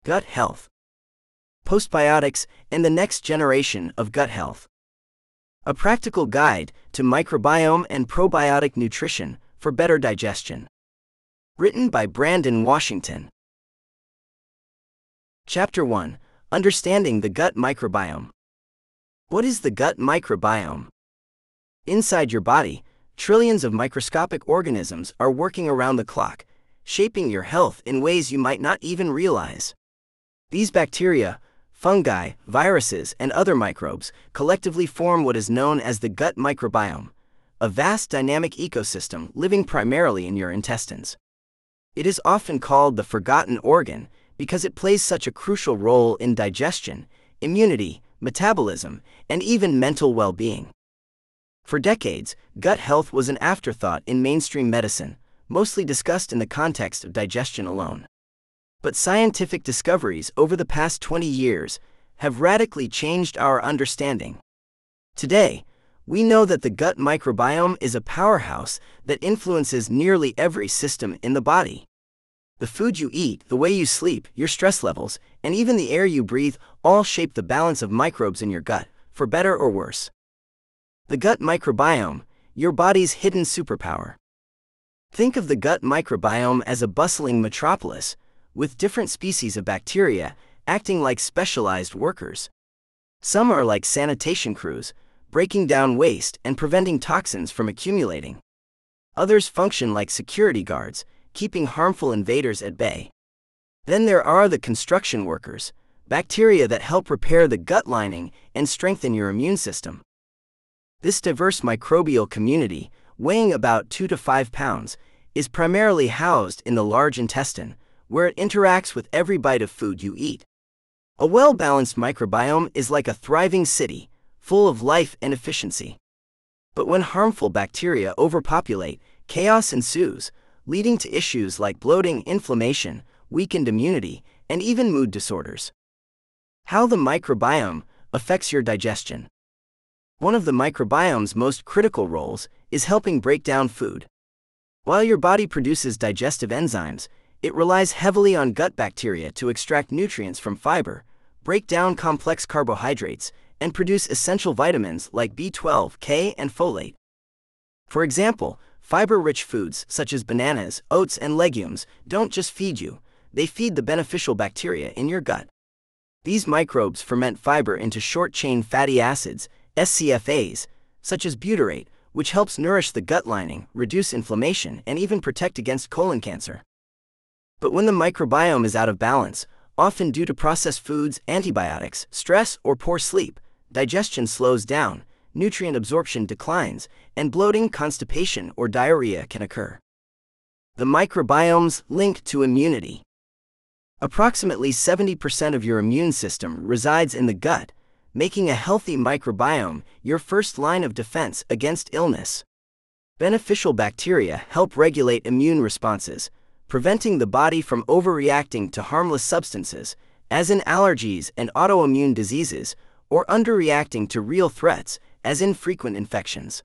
Gut health. Postbiotics and the next generation of gut health. A practical guide to microbiome and probiotic nutrition for better digestion. Written by Brandon Washington. Chapter 1. Understanding the gut microbiome. What is the gut microbiome? Inside your body, trillions of microscopic organisms are working around the clock, shaping your health in ways you might not even realize. These bacteria, fungi, viruses, and other microbes collectively form what is known as the gut microbiome, a vast dynamic ecosystem living primarily in your intestines. It is often called the forgotten organ because it plays such a crucial role in digestion, immunity, metabolism, and even mental well-being. For decades, gut health was an afterthought in mainstream medicine, mostly discussed in the context of digestion alone. But scientific discoveries over the past 20 years have radically changed our understanding. Today, we know that the gut microbiome is a powerhouse that influences nearly every system in the body. The food you eat, the way you sleep, your stress levels, and even the air you breathe all shape the balance of microbes in your gut, for better or worse. The gut microbiome, your body's hidden superpower. Think of the gut microbiome as a bustling metropolis, with different species of bacteria acting like specialized workers. Some are like sanitation crews, breaking down waste and preventing toxins from accumulating. Others function like security guards, keeping harmful invaders at bay. Then there are the construction workers, bacteria that help repair the gut lining and strengthen your immune system. This diverse microbial community, weighing about 2 to 5 pounds, is primarily housed in the large intestine, where it interacts with every bite of food you eat. A well-balanced microbiome is like a thriving city, full of life and efficiency. But when harmful bacteria overpopulate, chaos ensues, leading to issues like bloating, inflammation, weakened immunity, and even mood disorders. How the microbiome affects your digestion. One of the microbiome's most critical roles is helping break down food. While your body produces digestive enzymes, it relies heavily on gut bacteria to extract nutrients from fiber, break down complex carbohydrates, and produce essential vitamins like B12, K, and folate. For example, fiber-rich foods such as bananas, oats, and legumes don't just feed you, they feed the beneficial bacteria in your gut. These microbes ferment fiber into short-chain fatty acids, SCFAs, such as butyrate, which helps nourish the gut lining, reduce inflammation, and even protect against colon cancer. But when the microbiome is out of balance, often due to processed foods, antibiotics, stress, or poor sleep, digestion slows down, nutrient absorption declines, and bloating, constipation, or diarrhea can occur. The microbiome's link to immunity. Approximately 70% of your immune system resides in the gut, making a healthy microbiome your first line of defense against illness. Beneficial bacteria help regulate immune responses, preventing the body from overreacting to harmless substances, as in allergies and autoimmune diseases, or underreacting to real threats, as in frequent infections.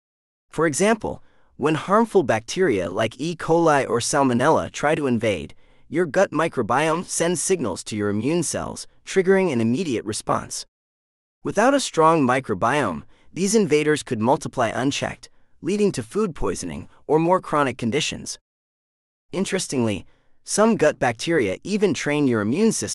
For example, when harmful bacteria like E. coli or Salmonella try to invade, your gut microbiome sends signals to your immune cells, triggering an immediate response. Without a strong microbiome, these invaders could multiply unchecked, leading to food poisoning or more chronic conditions. Interestingly, some gut bacteria even train your immune system